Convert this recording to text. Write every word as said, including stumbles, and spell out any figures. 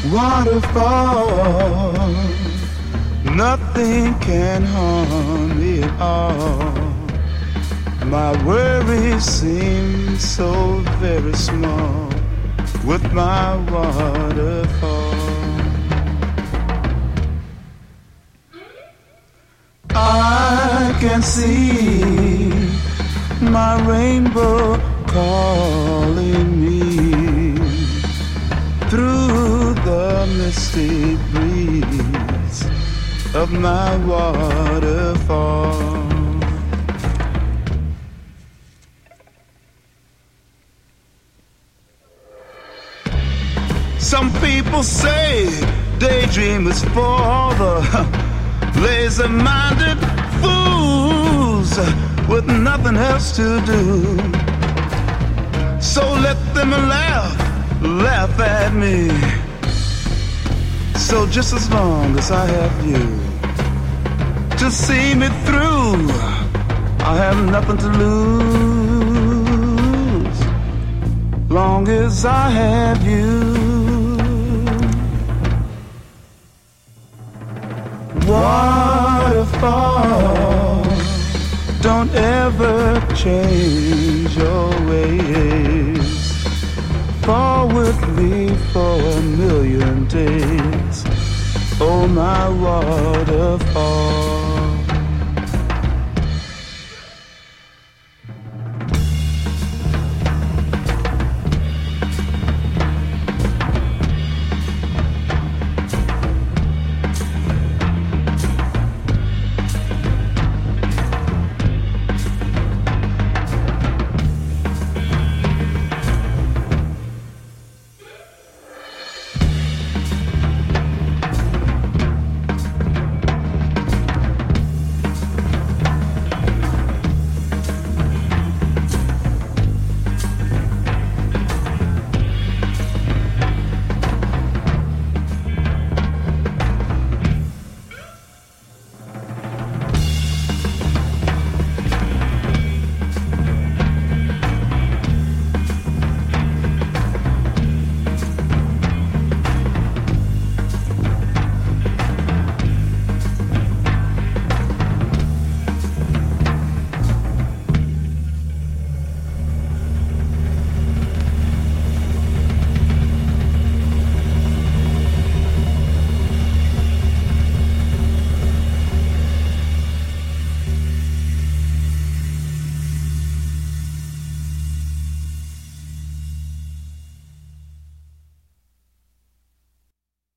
Waterfall, nothing can harm me at all. My worries seem so very small with my waterfall. I can see my rainbow calling me through the misty breeze of my waterfall. Some people say daydream is for the lazy-minded fools with nothing else to do. So let them laugh, laugh at me. So just as long as I have you to see me through, I have nothing to lose. Long as I have you. Waterfall, don't ever change your ways. Fall with me for a million days. Oh, my waterfall.